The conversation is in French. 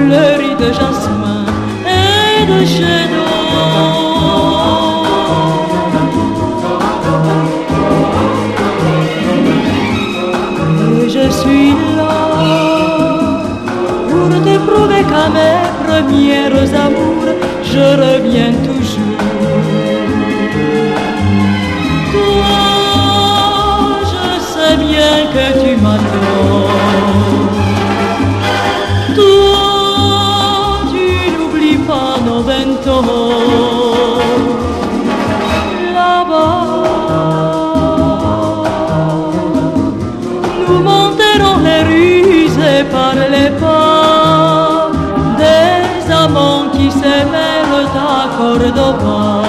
fleuris de jasmin et de chéneaux. Et je suis là pour te prouver qu'à mes premières amours, je reviens toujours. Toi, je sais bien que tu m'adores. Toi, tu n'oublies pas nos 20 ans. Là-bas, nous monterons les rues et par les pas des amants qui s'aimèrent à Cordoba.